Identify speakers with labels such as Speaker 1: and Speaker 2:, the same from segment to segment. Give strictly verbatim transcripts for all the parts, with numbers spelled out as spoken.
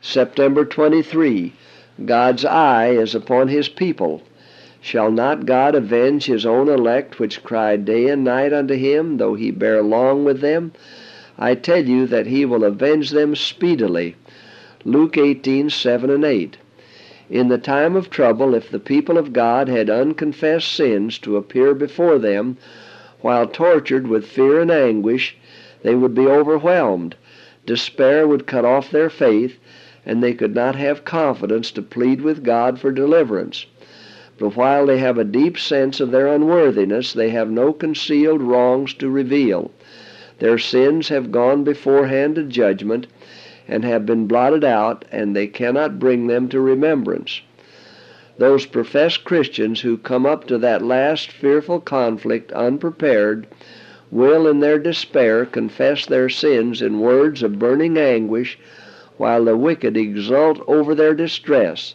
Speaker 1: September twenty-third. God's eye is upon his people. Shall not God avenge his own elect, which cry day and night unto him, though he bear long with them? I tell you that he will avenge them speedily. Luke eighteen, seven and eight. In the time of trouble, if the people of God had unconfessed sins to appear before them, while tortured with fear and anguish, they would be overwhelmed. Despair would cut off their faith, and they could not have confidence to plead with God for deliverance. But while they have a deep sense of their unworthiness, they have no concealed wrongs to reveal. Their sins have gone beforehand to judgment, and have been blotted out, and they cannot bring them to remembrance. Those professed Christians who come up to that last fearful conflict unprepared will in their despair confess their sins in words of burning anguish, while the wicked exult over their distress.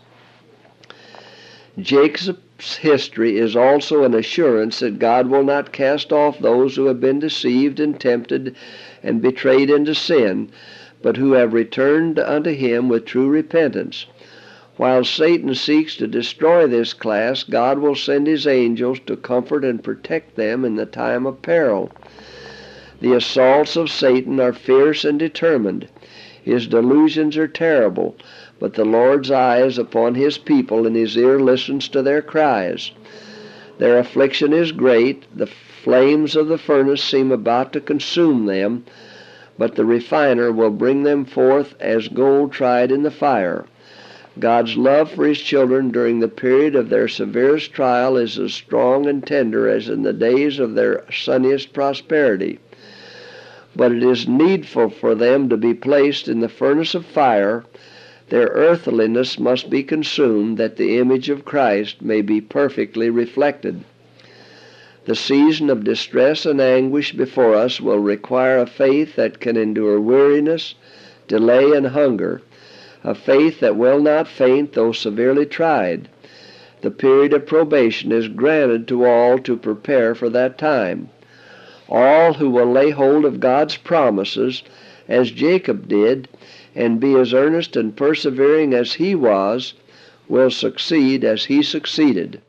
Speaker 1: Jacob's history is also an assurance that God will not cast off those who have been deceived and tempted and betrayed into sin, but who have returned unto him with true repentance. While Satan seeks to destroy this class, God will send his angels to comfort and protect them in the time of peril. The assaults of Satan are fierce and determined. His delusions are terrible, but the Lord's eye is upon his people, and his ear listens to their cries. Their affliction is great. The flames of the furnace seem about to consume them, but the refiner will bring them forth as gold tried in the fire. God's love for his children during the period of their severest trial is as strong and tender as in the days of their sunniest prosperity. But it is needful for them to be placed in the furnace of fire. Their earthliness must be consumed, that the image of Christ may be perfectly reflected. The season of distress and anguish before us will require a faith that can endure weariness, delay, and hunger, a faith that will not faint though severely tried. The period of probation is granted to all to prepare for that time. All who will lay hold of God's promises, as Jacob did, and be as earnest and persevering as he was, will succeed as he succeeded.